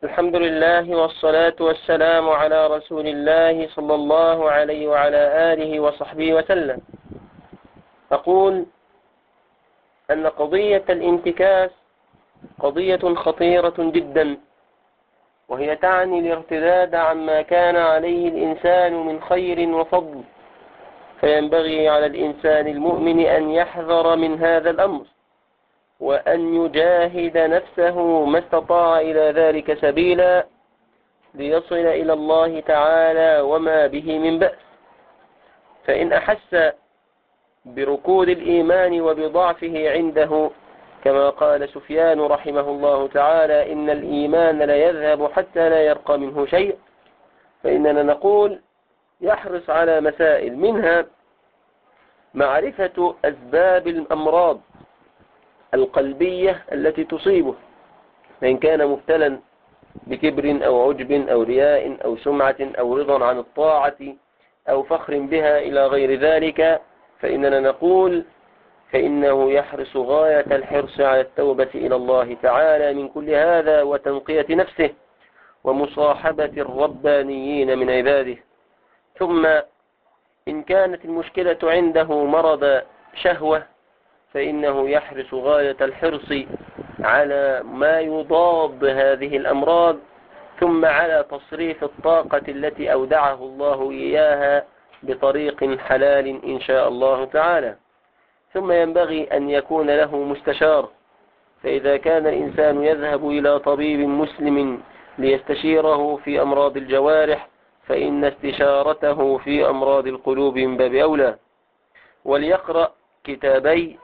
الحمد لله والصلاة والسلام على رسول الله صلى الله عليه وعلى آله وصحبه وسلم. أقول أن قضية الانتكاس قضية خطيرة جدا، وهي تعني الارتداد عما كان عليه الإنسان من خير وفضل، فينبغي على الإنسان المؤمن أن يحذر من هذا الأمر، وأن يجاهد نفسه ما استطاع إلى ذلك سبيلا ليصل إلى الله تعالى وما به من بأس. فإن أحس بركود الإيمان وبضعفه عنده، كما قال سفيان رحمه الله تعالى: إن الإيمان لا يذهب حتى لا يرقى منه شيء، فإننا نقول يحرص على مسائل، منها معرفة أسباب الأمراض القلبية التي تصيبه، فإن كان مبتلا بكبر أو عجب أو رياء أو سمعة أو رضا عن الطاعة أو فخر بها إلى غير ذلك، فإننا نقول فإنه يحرص غاية الحرص على التوبة إلى الله تعالى من كل هذا، وتنقية نفسه ومصاحبة الربانيين من عباده. ثم إن كانت المشكلة عنده مرض شهوة، فإنه يحرص غاية الحرص على ما يضاد هذه الأمراض، ثم على تصريف الطاقة التي أودعه الله إياها بطريق حلال إن شاء الله تعالى. ثم ينبغي أن يكون له مستشار، فإذا كان الإنسان يذهب إلى طبيب مسلم ليستشيره في أمراض الجوارح، فإن استشارته في أمراض القلوب من باب أولى. وليقرأ كتابي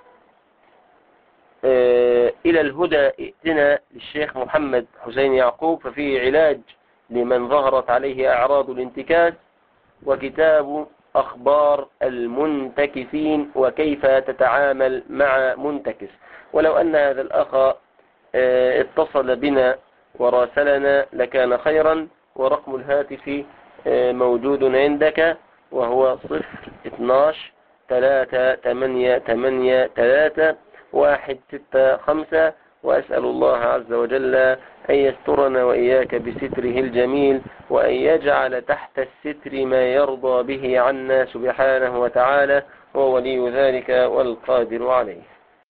إلى الهدى ائتنا للشيخ محمد حسين يعقوب، ففيه علاج لمن ظهرت عليه أعراض الانتكاس، وكتاب أخبار المنتكسين وكيف تتعامل مع منتكس. ولو أن هذا الأخ اتصل بنا وراسلنا لكان خيرا، ورقم الهاتف موجود عندك، وهو 012-388-3-165. وأسأل الله عز وجل أن يسترنا وإياك بستره الجميل، وأن يجعل تحت الستر ما يرضى به عنا سبحانه وتعالى، هو ولي ذلك والقادر عليه.